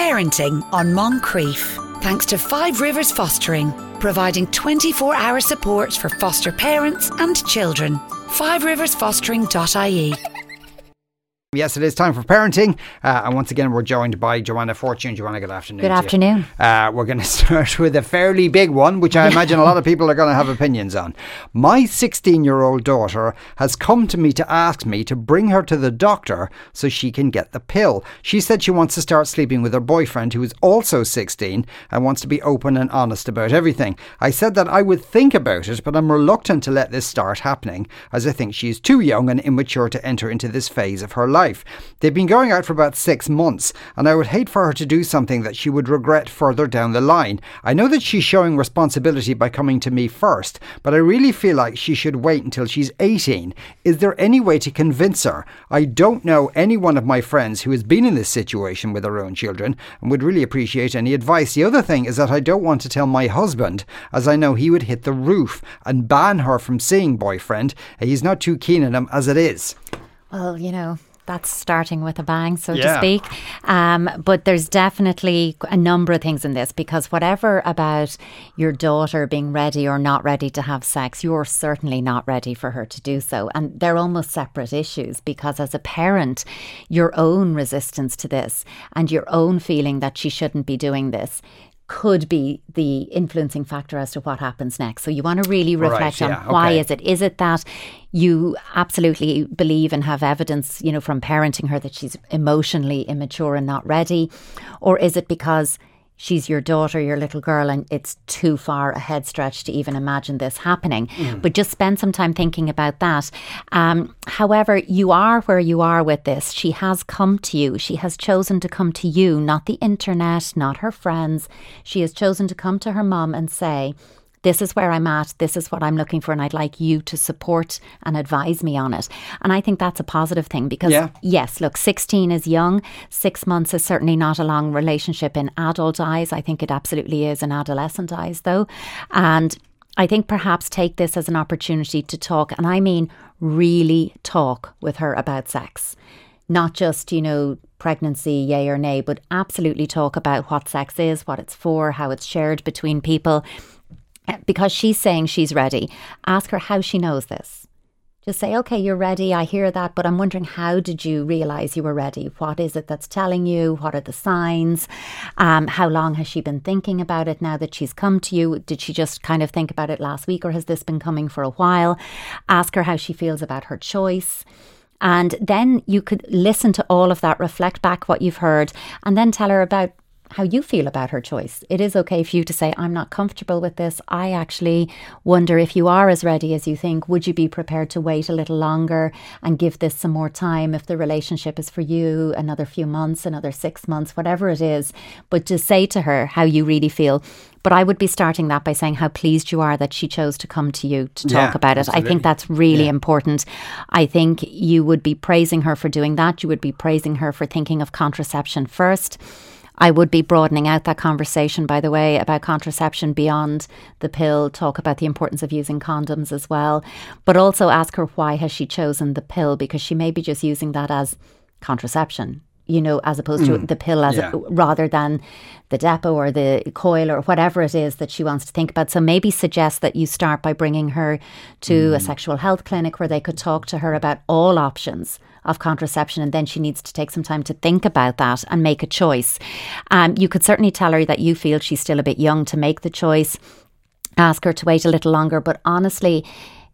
Parenting on Moncrief. Thanks to Five Rivers Fostering, providing 24-hour support for foster parents and children. FiveRiversFostering.ie. Yes, it is time for parenting. And once again, we're joined by Joanna Fortune. Joanna, good afternoon. Good afternoon. We're going to start with a fairly big one, which I imagine a lot of people are going to have opinions on. My 16-year-old daughter has come to me to ask me to bring her to the doctor so she can get the pill. She said she wants to start sleeping with her boyfriend, who is also 16, and wants to be open and honest about everything. I said that I would think about it, but I'm reluctant to let this start happening, as I think she is too young and immature to enter into this phase of her life. They've been going out for about 6 months, and I would hate for her to do something that she would regret further down the line. I know that she's showing responsibility by coming to me first, but I really feel like she should wait until she's 18. Is there any way to convince her? I don't know any one of my friends who has been in this situation with their own children and would really appreciate any advice. The other thing is that I don't want to tell my husband, as I know he would hit the roof and ban her from seeing boyfriend. He's not too keen on him as it is. Well, that's starting with a bang, so to speak. But there's definitely a number of things in this, because whatever about your daughter being ready or not ready to have sex, you're certainly not ready for her to do so. And they're almost separate issues, because as a parent, your own resistance to this and your own feeling that she shouldn't be doing this could be the influencing factor as to what happens next. So you want to really reflect on why is it? Is it that you absolutely believe and have evidence, from parenting her that she's emotionally immature and not ready? Or is it because she's your daughter, your little girl, and it's too far a head stretch to even imagine this happening? But just spend some time thinking about that. However, you are where you are with this. She has come to you. She has chosen to come to you, not the internet, not her friends. She has chosen to come to her mum and say, this is where I'm at, this is what I'm looking for, and I'd like you to support and advise me on it. And I think that's a positive thing, because yes, look, 16 is young. 6 months is certainly not a long relationship in adult eyes. I think it absolutely is in adolescent eyes, though. And I think perhaps take this as an opportunity to talk, and I mean really talk with her about sex. Not just, pregnancy, yay or nay, but absolutely talk about what sex is, what it's for, how it's shared between people. Because she's saying she's ready, ask her how she knows this. Just say, okay, you're ready, I hear that, but I'm wondering, how did you realise you were ready? What is it that's telling you? What are the signs? How long has she been thinking about it now that she's come to you? Did she just kind of think about it last week, or has this been coming for a while? Ask her how she feels about her choice. And then you could listen to all of that, reflect back what you've heard, and then tell her about how you feel about her choice. It is okay for you to say, I'm not comfortable with this. I actually wonder if you are as ready as you think. Would you be prepared to wait a little longer and give this some more time if the relationship is for you, another few months, another 6 months, whatever it is. But to say to her how you really feel. But I would be starting that by saying how pleased you are that she chose to come to you to talk about it. Absolutely. I think that's really important. I think you would be praising her for doing that. You would be praising her for thinking of contraception first. I would be broadening out that conversation, by the way, about contraception beyond the pill. Talk about the importance of using condoms as well. But also ask her, why has she chosen the pill? Because she may be just using that as contraception, as opposed to the pill rather than the Depo or the coil or whatever it is that she wants to think about. So maybe suggest that you start by bringing her to a sexual health clinic where they could talk to her about all options of contraception, and then she needs to take some time to think about that and make a choice. You could certainly tell her that you feel she's still a bit young to make the choice. Ask her to wait a little longer, but honestly,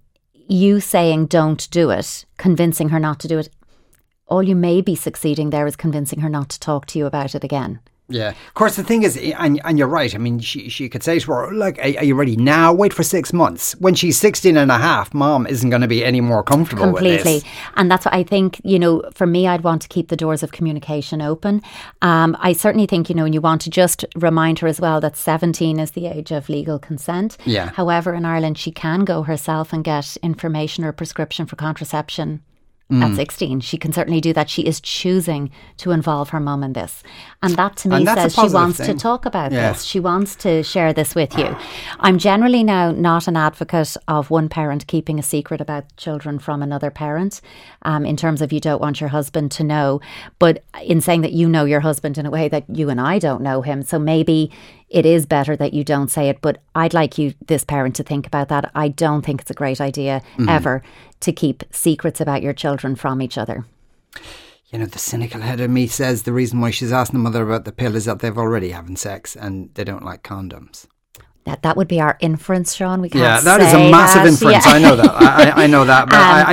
you saying don't do it, convincing her not to do it, all you may be succeeding there is convincing her not to talk to you about it again. Yeah. Of course, the thing is, and you're right, I mean, she could say to her, look, are you ready now? Wait for 6 months. When she's 16 and a half, mom isn't going to be any more comfortable with this. And that's what I think, for me, I'd want to keep the doors of communication open. I certainly think, and you want to just remind her as well that 17 is the age of legal consent. Yeah. However, in Ireland, she can go herself and get information or prescription for contraception at 16. She can certainly do that. She is choosing to involve her mum in this. And that to me says she wants to talk about this. She wants to share this with you. I'm generally now not an advocate of one parent keeping a secret about children from another parent, in terms of you don't want your husband to know. But in saying that you know your husband in a way that you and I don't know him. So maybe it is better that you don't say it. But I'd like you, this parent, to think about that. I don't think it's a great idea ever to keep secrets about your children from each other. You know, the cynical head of me says the reason why she's asking the mother about the pill is that they've already having sex and they don't like condoms. That would be our inference, Sean. We can't that is a massive inference. Yeah. I know that. I know that. But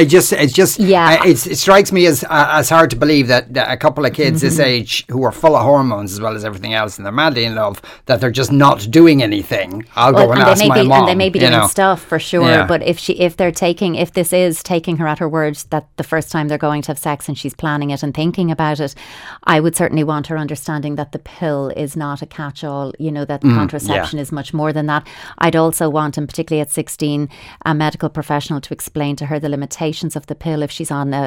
it strikes me as hard to believe that a couple of kids this age who are full of hormones as well as everything else, and they're madly in love, that they're just not doing anything. I'll go and ask my mom. And they may be doing stuff for sure. Yeah. But if this is taking her at her words that the first time they're going to have sex and she's planning it and thinking about it, I would certainly want her understanding that the pill is not a catch-all. You know, that contraception is much more than that. I'd also want, and particularly at 16, a medical professional to explain to her the limitations of the pill if she's on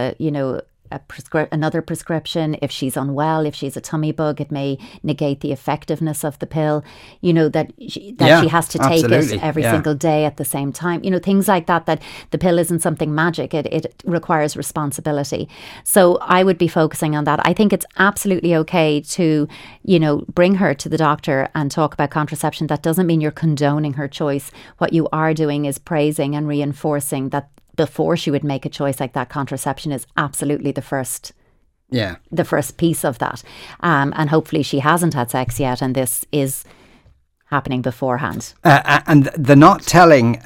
another prescription. If she's unwell, if she's a tummy bug, it may negate the effectiveness of the pill. You know, that she has to take it every single day at the same time. You know, things like that, that the pill isn't something magic. It requires responsibility. So I would be focusing on that. I think it's absolutely okay to, you know, bring her to the doctor and talk about contraception. That doesn't mean you're condoning her choice. What you are doing is praising and reinforcing that before she would make a choice like that, contraception is absolutely the first piece of that. And hopefully she hasn't had sex yet, and this is happening beforehand. And the not telling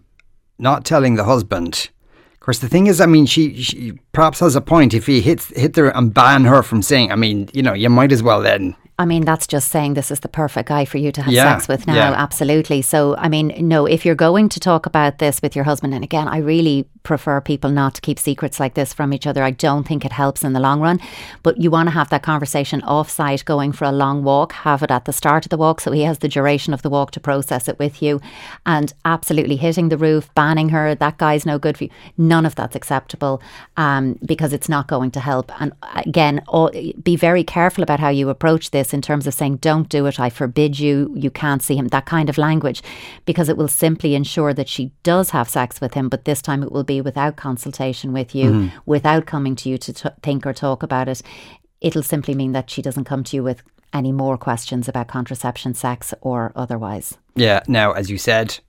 the husband. Of course, the thing is, I mean, she perhaps has a point. If he hit her and ban her from saying, I mean, you know, you might as well then. I mean, that's just saying this is the perfect guy for you to have sex with now. Absolutely. So, I mean, no, if you're going to talk about this with your husband, and again, I really prefer people not to keep secrets like this from each other. I don't think it helps in the long run, but you want to have that conversation off-site, going for a long walk, have it at the start of the walk so he has the duration of the walk to process it with you, and absolutely hitting the roof, banning her, that guy's no good for you. None of that's acceptable, because it's not going to help. And again, be very careful about how you approach this in terms of saying, don't do it, I forbid you, you can't see him, that kind of language, because it will simply ensure that she does have sex with him, but this time it will be without consultation with you, without coming to you to think or talk about it. It'll simply mean that she doesn't come to you with any more questions about contraception, sex or otherwise. Yeah, now, as you said,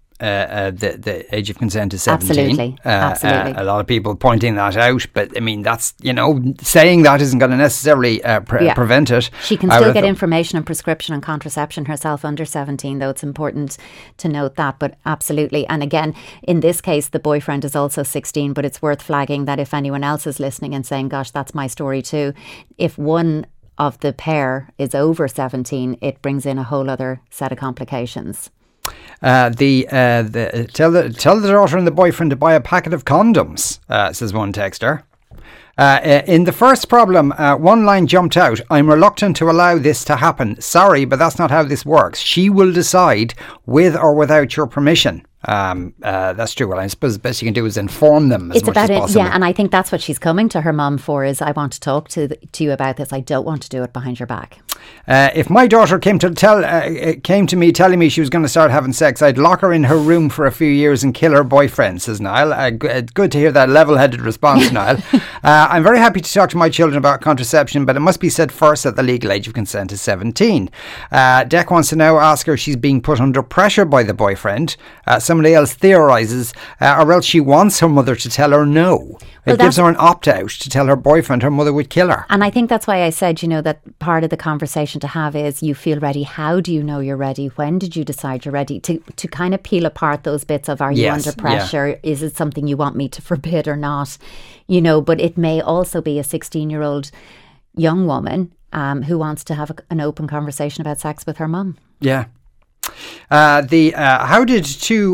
the age of consent is 17. Absolutely. A lot of people pointing that out, but I mean, that's, you know, saying that isn't going to necessarily prevent it. She can still get information and prescription on contraception herself under 17, though it's important to note that, but absolutely. And again, in this case, the boyfriend is also 16, but it's worth flagging that if anyone else is listening and saying, gosh, that's my story too, if one of the pair is over 17, it brings in a whole other set of complications. Tell the daughter and the boyfriend to buy a packet of condoms, says one texter. In the first problem, one line jumped out. I'm reluctant to allow this to happen. Sorry, but that's not how this works. She will decide with or without your permission. That's true. Well, I suppose the best you can do is inform them as much as possible. Yeah, and I think that's what she's coming to her mum for, is I want to talk to you about this. I don't want to do it behind your back. If my daughter came to me telling me she was going to start having sex, I'd lock her in her room for a few years and kill her boyfriend, says Niall. Good to hear that level-headed response, Niall. I'm very happy to talk to my children about contraception, but it must be said first that the legal age of consent is 17. Dec wants to now ask her if she's being put under pressure by the boyfriend. Somebody else theorises, or else she wants her mother to tell her no. It gives her an opt-out to tell her boyfriend her mother would kill her. And I think that's why I said, you know, that part of the conversation to have is, you feel ready. How do you know you're ready? When did you decide you're ready? To kind of peel apart those bits of, are you under pressure? Yeah. Is it something you want me to forbid or not? You know, but it may also be a 16-year-old young woman who wants to have an open conversation about sex with her mum. Yeah. How did to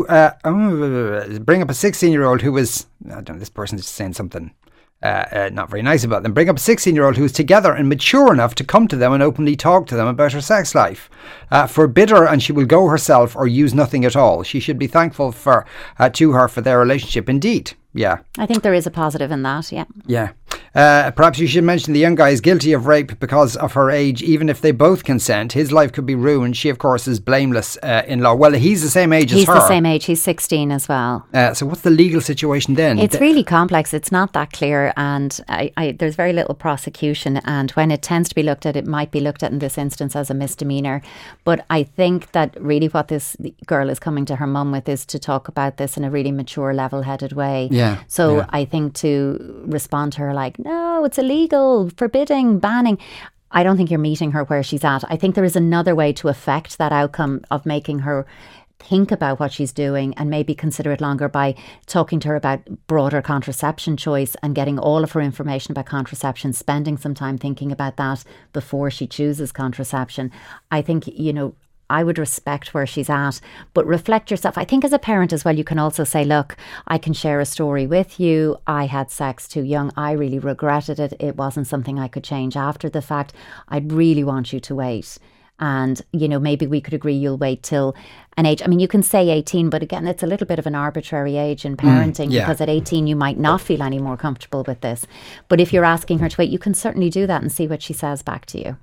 bring up a 16-year-old who was, I don't know, this person is saying something not very nice about them. Bring up a 16-year-old who's together and mature enough to come to them and openly talk to them about her sex life. Forbid her and she will go herself or use nothing at all. She should be thankful to her for their relationship. Indeed. Yeah. I think there is a positive in that, yeah. Yeah. Perhaps you should mention the young guy is guilty of rape because of her age. Even if they both consent, his life could be ruined. She, of course, is blameless in law. Well, he's the same age as her. He's the same age. He's 16 as well. So what's the legal situation then? It's really complex. It's not that clear, and there's very little prosecution. And when it tends to be looked at, it might be looked at in this instance as a misdemeanour. But I think that really what this girl is coming to her mum with is to talk about this in a really mature, level-headed way. Yeah. So I think to respond to her like, no, it's illegal, forbidding, banning. I don't think you're meeting her where she's at. I think there is another way to affect that outcome of making her think about what she's doing and maybe consider it longer by talking to her about broader contraception choice and getting all of her information about contraception, spending some time thinking about that before she chooses contraception. I think, I would respect where she's at, but reflect yourself. I think as a parent as well, you can also say, look, I can share a story with you. I had sex too young. I really regretted it. It wasn't something I could change after the fact. I'd really want you to wait. And, maybe we could agree you'll wait till an age. I mean, you can say 18, but again, it's a little bit of an arbitrary age in parenting because at 18, you might not feel any more comfortable with this. But if you're asking her to wait, you can certainly do that and see what she says back to you.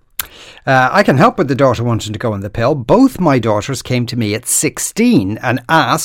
I can help with the daughter wanting to go on the pill. Both my daughters came to me at 16 and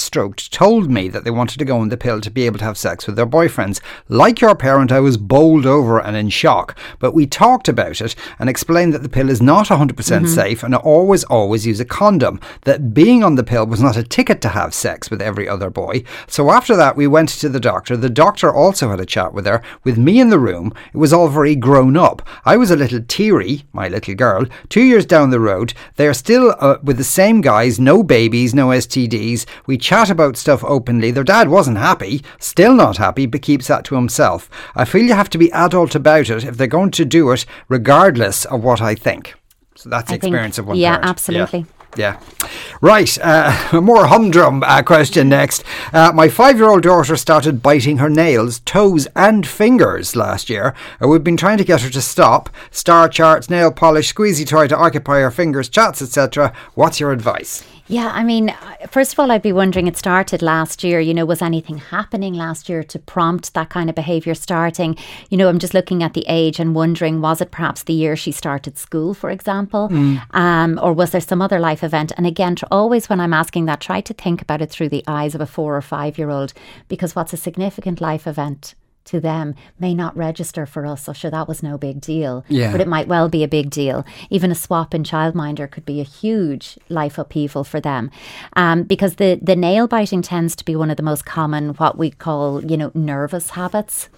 told me that they wanted to go on the pill to be able to have sex with their boyfriends. Like your parent, I was bowled over and in shock, but we talked about it and explained that the pill is not 100% safe and always use a condom, that being on the pill was not a ticket to have sex with every other boy. So after that, we went to the doctor. The doctor also had a chat with her, with me in the room. It was all very grown up. I was a little teary, my little girl. 2 years down the road, they are still with the same guys, no babies, no STDs. We chat about stuff openly. Their dad wasn't happy, still not happy, but keeps that to himself. I feel you have to be adult about it if they're going to do it, regardless of what I think. So that's the experience of one parent. Yeah, absolutely. Yeah. Right, a more humdrum question next. My 5-year-old daughter started biting her nails, toes and fingers last year. We've been trying to get her to stop. Star charts, nail polish, squeezy toy to occupy her fingers, chats, etc. What's your advice? Yeah, I mean, first of all, I'd be wondering, it started last year, was anything happening last year to prompt that kind of behaviour starting? I'm just looking at the age and wondering, was it perhaps the year she started school, for example? Or was there some other life event? And again, always when I'm asking that, try to think about it through the eyes of a 4 or 5-year-old, because what's a significant life event to them may not register for us. So sure, that was no big deal. Yeah. But it might well be a big deal. Even a swap in childminder could be a huge life upheaval for them. Because the nail biting tends to be one of the most common, what we call, nervous habits.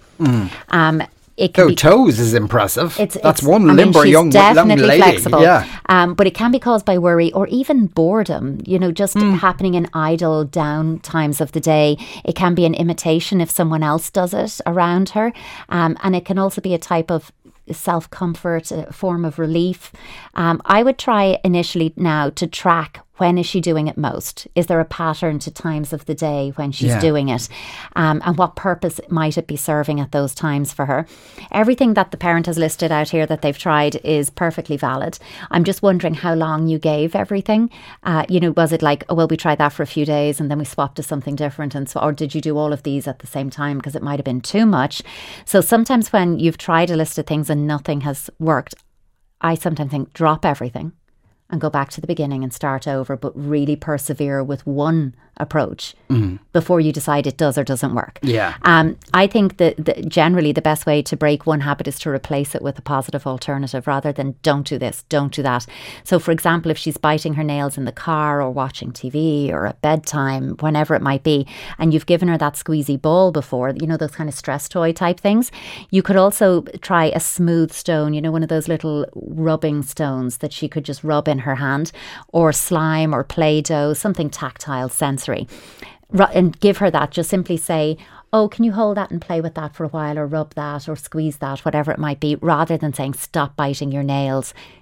Toes is impressive. That's one limber young lady. Definitely flexible. Yeah. But it can be caused by worry or even boredom, just happening in idle down times of the day. It can be an imitation if someone else does it around her. And it can also be a type of self-comfort, a form of relief. I would try initially now to track, when is she doing it most? Is there a pattern to times of the day when she's doing it? And what purpose might it be serving at those times for her? Everything that the parent has listed out here that they've tried is perfectly valid. I'm just wondering how long you gave everything. Was it like, we tried that for a few days and then we swapped to something different? Or did you do all of these at the same time? Because it might have been too much. So sometimes when you've tried a list of things and nothing has worked, I sometimes think, drop everything and go back to the beginning and start over, but really persevere with one approach before you decide it does or doesn't work. Yeah. I think that generally the best way to break one habit is to replace it with a positive alternative rather than don't do this, don't do that. So for example, if she's biting her nails in the car or watching TV or at bedtime, whenever it might be, and you've given her that squeezy ball before, those kind of stress toy type things, you could also try a smooth stone, one of those little rubbing stones that she could just rub in her hand, or slime or Play-Doh, something tactile, sensory. And give her that. Just simply say, oh, can you hold that and play with that for a while, or rub that or squeeze that, whatever it might be, rather than saying stop biting your nails.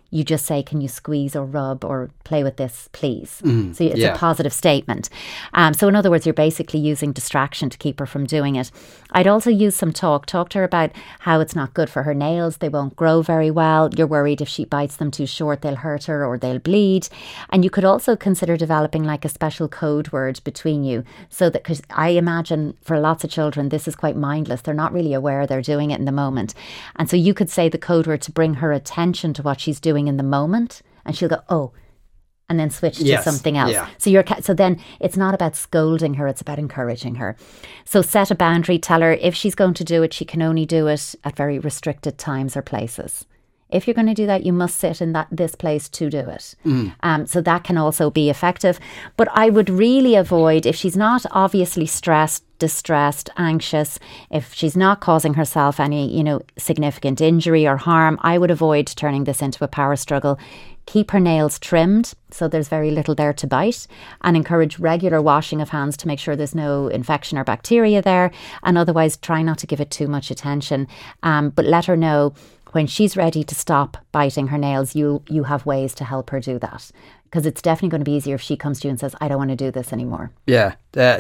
you just say, can you squeeze or rub or play with this, please? So it's a positive statement. So in other words, you're basically using distraction to keep her from doing it. I'd also use some talk to her about how it's not good for her nails. They won't grow very well. You're worried if she bites them too short, they'll hurt her or they'll bleed. And you could also consider developing like a special code word between you, so that, because I imagine for lots of children, this is quite mindless. They're not really aware they're doing it in the moment. And so you could say the code word to bring her attention to what she's doing in the moment, and she'll go, oh, and then switch to something else. Yeah. So then it's not about scolding her, it's about encouraging her. So set a boundary, tell her if she's going to do it, she can only do it at very restricted times or places. If you're going to do that, you must sit in this place to do it. So that can also be effective. But I would really avoid, if she's not obviously stressed, distressed, anxious, if she's not causing herself any, significant injury or harm, I would avoid turning this into a power struggle. Keep her nails trimmed so there's very little there to bite, and encourage regular washing of hands to make sure there's no infection or bacteria there, and otherwise try not to give it too much attention. But let her know when she's ready to stop biting her nails, you have ways to help her do that. Because it's definitely going to be easier if she comes to you and says, I don't want to do this anymore. Yeah.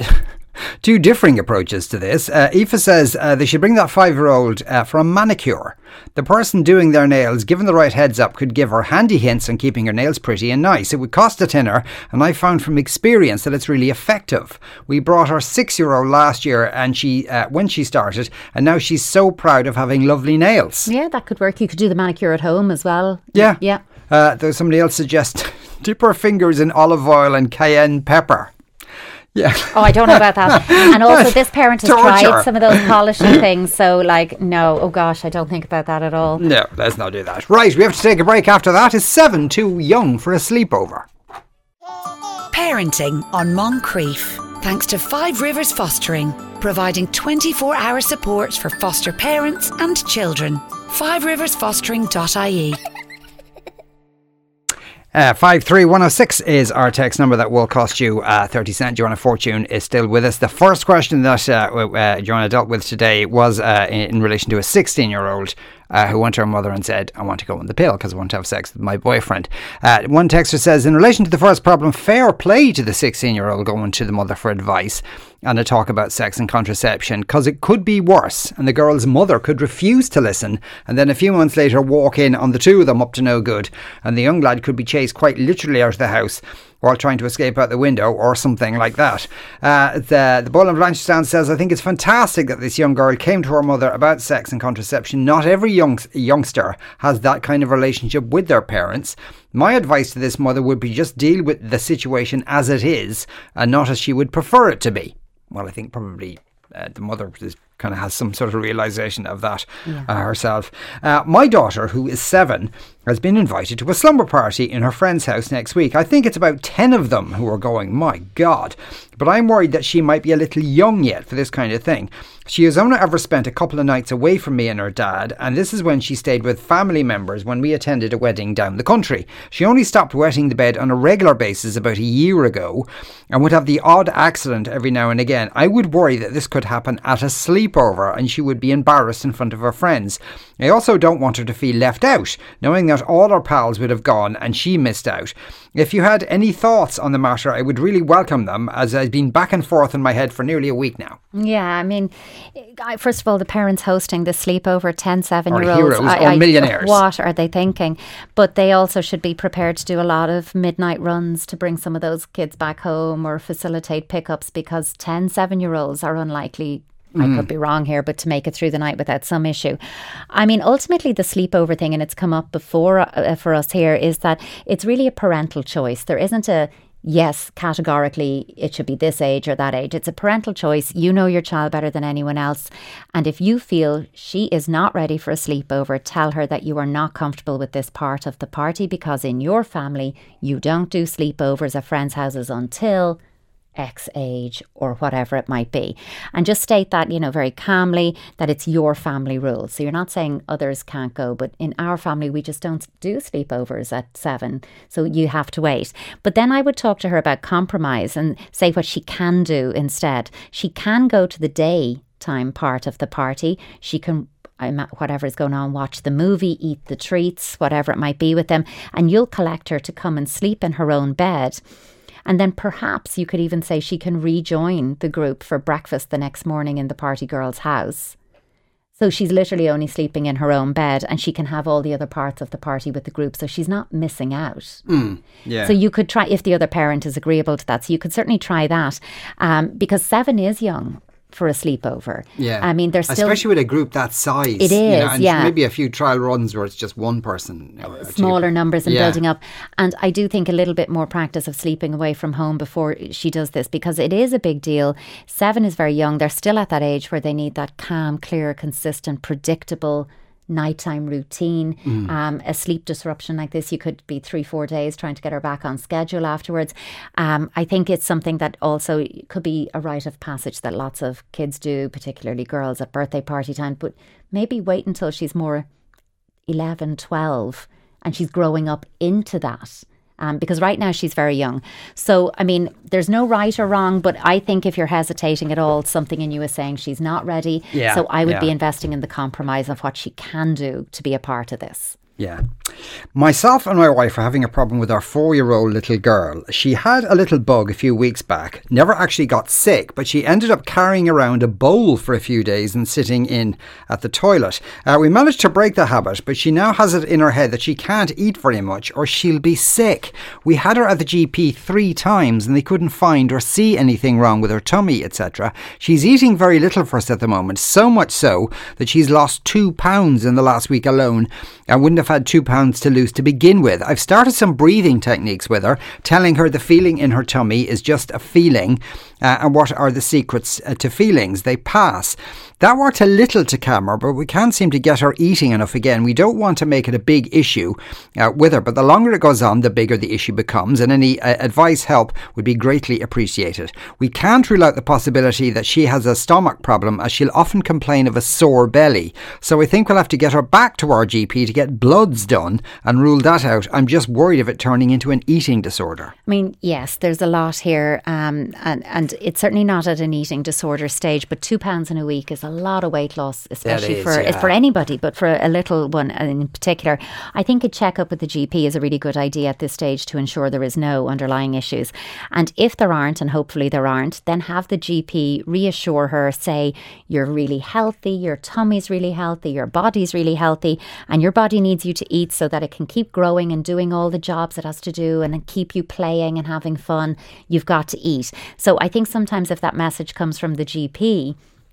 Two differing approaches to this. Aoife says they should bring that 5-year-old for a manicure. The person doing their nails, given the right heads up, could give her handy hints on keeping her nails pretty and nice. It would cost a tenner, and I found from experience that it's really effective. We brought our 6-year-old last year, and she when she started, and now she's so proud of having lovely nails. Yeah, that could work. You could do the manicure at home as well. Yeah. Yeah. There's somebody else suggests dip her fingers in olive oil and cayenne pepper. Yeah. Oh, I don't know about that. And also, this parent has tried some of those polishing things. So, no. Oh, gosh, I don't think about that at all. No, let's not do that. Right, we have to take a break after that. Is 7 too young for a sleepover? Parenting on Moncrief. Thanks to Five Rivers Fostering, providing 24-hour support for foster parents and children. FiveRiversFostering.ie. 53106 is our text number that will cost you 30 cents. Joanna Fortune is still with us. The first question that Joanna dealt with today was in relation to a 16-year-old who went to her mother and said, I want to go on the pill because I want to have sex with my boyfriend. One texter says, in relation to the first problem, fair play to the 16-year-old going to the mother for advice and a talk about sex and contraception, because it could be worse, and the girl's mother could refuse to listen, and then a few months later walk in on the two of them up to no good, and the young lad could be chased quite literally out of the house while trying to escape out the window or something like that. The Bull and Blanchardstown says, I think it's fantastic that this young girl came to her mother about sex and contraception. Not every youngster has that kind of relationship with their parents. My advice to this mother would be just deal with the situation as it is and not as she would prefer it to be. Well, I think probably the mother kind of has some sort of realisation of that herself. My daughter, who is 7, has been invited to a slumber party in her friend's house next week. I think it's about 10 of them who are going. My God. But I'm worried that she might be a little young yet for this kind of thing. She has only ever spent a couple of nights away from me and her dad, and this is when she stayed with family members when we attended a wedding down the country. She only stopped wetting the bed on a regular basis about a year ago and would have the odd accident every now and again. I would worry that this could happen at a sleepover and she would be embarrassed in front of her friends. I also don't want her to feel left out, knowing that all her pals would have gone and she missed out. If you had any thoughts on the matter, I would really welcome them, as I've been back and forth in my head for nearly a week now. Yeah, I mean, first of all, the parents hosting the sleepover, 10 7-year-olds. Or heroes, or millionaires. What are they thinking? But they also should be prepared to do a lot of midnight runs to bring some of those kids back home or facilitate pickups, because 10 7-year-olds are unlikely, I could be wrong here, but to make it through the night without some issue. I mean, ultimately the sleepover thing, and it's come up before for us here, is that it's really a parental choice. There isn't a yes, categorically it should be this age or that age. It's a parental choice. You know your child better than anyone else. And if you feel she is not ready for a sleepover, tell her that you are not comfortable with this part of the party, because in your family you don't do sleepovers at friends' houses until X age or whatever it might be. And just state that, very calmly, that it's your family rules. So you're not saying others can't go, but in our family we just don't do sleepovers at 7, so you have to wait. But then I would talk to her about compromise and say what she can do instead. She can go to the daytime part of the party. She can whatever is going on, watch the movie, eat the treats, whatever it might be with them, and you'll collect her to come and sleep in her own bed. And then perhaps you could even say she can rejoin the group for breakfast the next morning in the party girl's house. So she's literally only sleeping in her own bed, and she can have all the other parts of the party with the group, so she's not missing out. Yeah. So you could try, if the other parent is agreeable to that, so you could certainly try that, because 7 is young for a sleepover. Yeah. I mean, there's still... Especially with a group that size. It is, and yeah. maybe a few trial runs where it's just one person. Smaller numbers and building up. And I do think a little bit more practice of sleeping away from home before she does this, because it is a big deal. 7 is very young. They're still at that age where they need that calm, clear, consistent, predictable nighttime routine. A sleep disruption like this, you could be 3-4 days trying to get her back on schedule afterwards. I think it's something that also could be a rite of passage that lots of kids do, particularly girls at birthday party time, but maybe wait until she's more 11, 12 and she's growing up into that. Because right now she's very young. So, I mean, there's no right or wrong, but I think if you're hesitating at all, something in you is saying she's not ready. Yeah, so I would be investing in the compromise of what she can do to be a part of this. Yeah. Myself and my wife are having a problem with our 4-year-old little girl. She had a little bug a few weeks back, never actually got sick, but she ended up carrying around a bowl for a few days and sitting in at the toilet. We managed to break the habit, but she now has it in her head that she can't eat very much or she'll be sick. We had her at the GP 3 times and they couldn't find or see anything wrong with her tummy, etc. She's eating very little for us at the moment, so much so that she's lost 2 pounds in the last week alone and wouldn't have had 2 pounds to lose to begin with. I've started some breathing techniques with her, telling her the feeling in her tummy is just a feeling, and what are the secrets to feelings. They pass. That worked a little to calm her, but we can't seem to get her eating enough again. We don't want to make it a big issue with her, but the longer it goes on, the bigger the issue becomes, and any advice, help would be greatly appreciated. We can't rule out the possibility that she has a stomach problem, as she'll often complain of a sore belly. So I think we'll have to get her back to our GP to get bloods done and rule that out. I'm just worried of it turning into an eating disorder. I mean, yes, there's a lot here, and it's certainly not at an eating disorder stage, but 2 pounds in a week is a lot of weight loss, especially for anybody, but for a little one in particular. I think a checkup with the GP is a really good idea at this stage to ensure there is no underlying issues. And if there aren't, and hopefully there aren't, then have the GP reassure her, say, you're really healthy, your tummy's really healthy, your body's really healthy, and your body needs you to eat so that it can keep growing and doing all the jobs it has to do and keep you playing and having fun. You've got to eat. So I think sometimes if that message comes from the GP,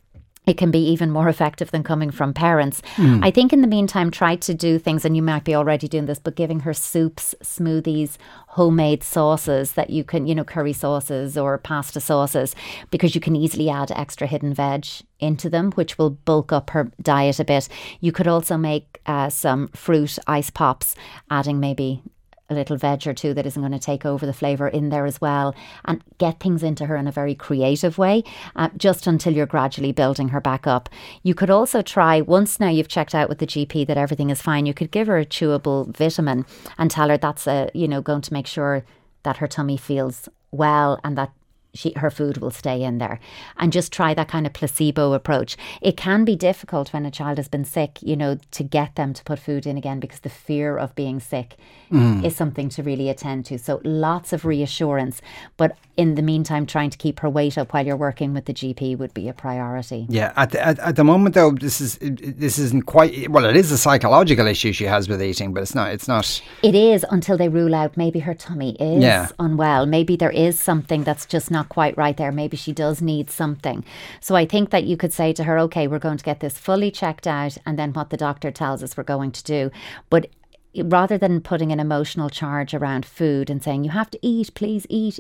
it can be even more effective than coming from parents. I think in the meantime, try to do things, and you might be already doing this, but giving her soups, smoothies, homemade sauces that you can, curry sauces or pasta sauces, because you can easily add extra hidden veg into them, which will bulk up her diet a bit. You could also make some fruit ice pops, adding maybe a little veg or two that isn't going to take over the flavour in there as well, and get things into her in a very creative way, just until you're gradually building her back up. You could also try, once now you've checked out with the GP that everything is fine, you could give her a chewable vitamin and tell her that's going to make sure that her tummy feels well and that her food will stay in there, and just try that kind of placebo approach. It can be difficult when a child has been sick, to get them to put food in again, because the fear of being sick is something to really attend to. So lots of reassurance, but in the meantime, trying to keep her weight up while you're working with the GP would be a priority. Yeah, at the moment though, this isn't quite, well, it is a psychological issue she has with eating, but it's not. It is, until they rule out maybe her tummy is unwell. Maybe there is something that's just not quite right there. Maybe she does need something. So I think that you could say to her, okay, we're going to get this fully checked out, and then what the doctor tells us we're going to do. But rather than putting an emotional charge around food and saying you have to eat, please eat,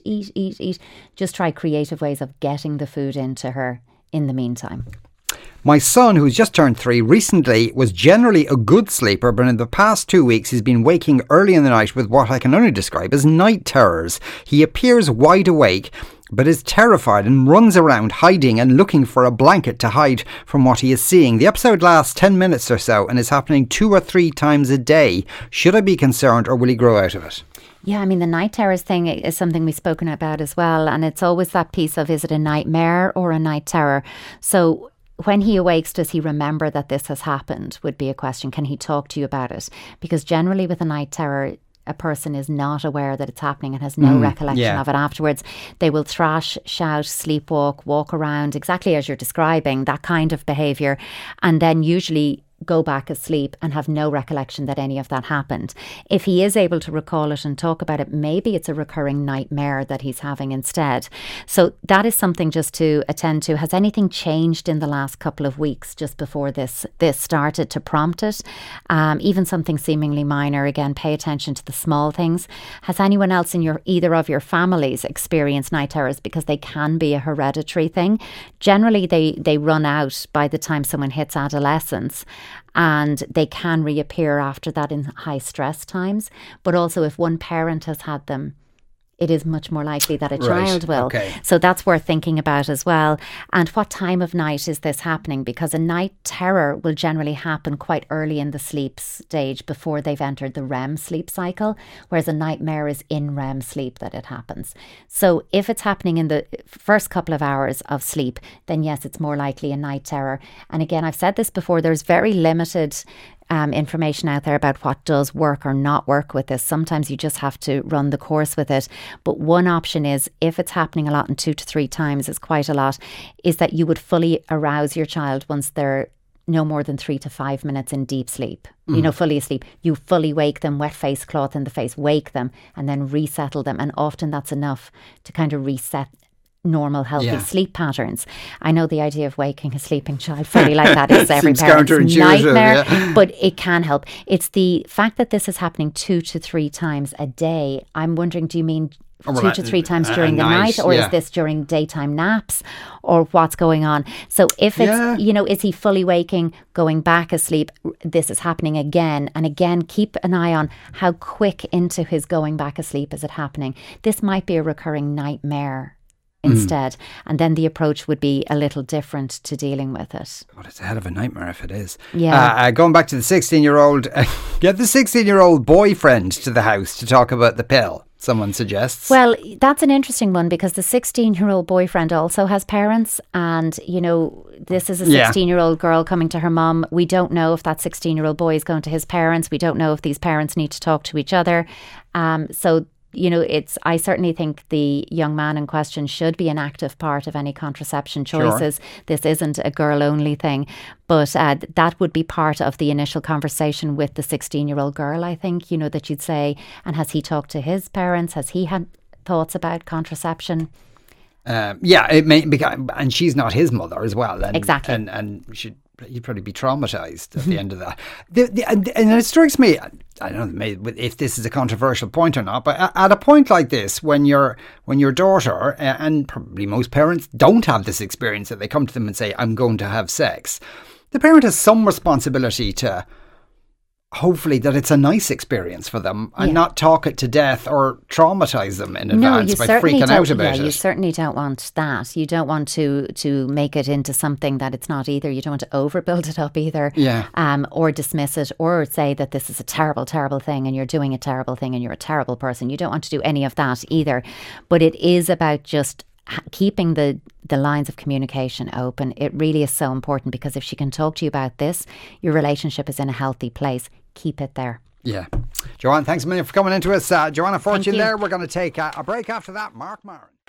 just try creative ways of getting the food into her in the meantime. My son, who's just turned 3, recently was generally a good sleeper, but in the past 2 weeks he's been waking early in the night with what I can only describe as night terrors. He appears wide awake, but is terrified and runs around hiding and looking for a blanket to hide from what he is seeing. The episode lasts 10 minutes or so and is happening 2 or 3 times a day. Should I be concerned, or will he grow out of it? Yeah, I mean, the night terrors thing is something we've spoken about as well. And it's always that piece of, is it a nightmare or a night terror? So when he awakes, does he remember that this has happened? Would be a question. Can he talk to you about it? Because generally with a night terror, a person is not aware that it's happening and has no recollection of it afterwards. They will thrash, shout, sleepwalk, walk around, exactly as you're describing, that kind of behaviour, and then usually go back asleep and have no recollection that any of that happened. If he is able to recall it and talk about it, maybe it's a recurring nightmare that he's having instead. So that is something just to attend to. Has anything changed in the last couple of weeks just before this started to prompt it? Even something seemingly minor. Again, pay attention to the small things. Has anyone else in either of your families experienced night terrors? Because they can be a hereditary thing. Generally, they run out by the time someone hits adolescence, and they can reappear after that in high stress times. But also if one parent has had them, it is much more likely that a child will. Okay. So that's worth thinking about as well. And what time of night is this happening? Because a night terror will generally happen quite early in the sleep stage before they've entered the REM sleep cycle, whereas a nightmare is in REM sleep that it happens. So if it's happening in the first couple of hours of sleep, then yes, it's more likely a night terror. And again, I've said this before, there's very limited information out there about what does work or not work with this. Sometimes you just have to run the course with it. But one option is, if it's happening a lot, and 2 to 3 times is quite a lot, is that you would fully arouse your child once they're no more than 3 to 5 minutes in deep sleep, fully asleep. You fully wake them, wet face cloth in the face, wake them and then resettle them. And often that's enough to kind of reset normal healthy sleep patterns. I know the idea of waking a sleeping child fully like that is every parent's nightmare, but it can help. It's the fact that this is happening 2 to 3 times a day. I'm wondering, do you mean 2 to 3 times during the night, or is this during daytime naps, or what's going on? So if it's, is he fully waking, going back asleep, this is happening again and again. Keep an eye on how quick into his going back asleep is it happening. This might be a recurring nightmare instead, and then the approach would be a little different to dealing with it. Well, it's a hell of a nightmare if it is. Going back to the 16-year-old, get the 16-year-old boyfriend to the house to talk about the pill, someone suggests. Well, that's an interesting one, because the 16-year-old boyfriend also has parents, and this is a 16-year-old girl coming to her mum. We don't know if that 16-year-old boy is going to his parents. We don't know if these parents need to talk to each other. I certainly think the young man in question should be an active part of any contraception choices. Sure. This isn't a girl-only thing, but that would be part of the initial conversation with the 16-year-old girl, I think, that you'd say, and has he talked to his parents? Has he had thoughts about contraception? It may be, and she's not his mother as well. Exactly. And you'd probably be traumatised at the end of that. And it strikes me, I don't know if this is a controversial point or not, but at a point like this, when your daughter, and probably most parents don't have this experience, that they come to them and say, I'm going to have sex, the parent has some responsibility to hopefully that it's a nice experience for them and not talk it to death or traumatise them in advance by freaking out about it. You certainly don't want that. You don't want to make it into something that it's not either. You don't want to overbuild it up either, or dismiss it, or say that this is a terrible, terrible thing and you're doing a terrible thing and you're a terrible person. You don't want to do any of that either. But it is about just keeping the lines of communication open. It really is so important, because if she can talk to you about this, your relationship is in a healthy place. Keep it there. Yeah. Joanne, thanks a million for coming into us. Joanna Fortune there. We're going to take a break after that. Mark Maron.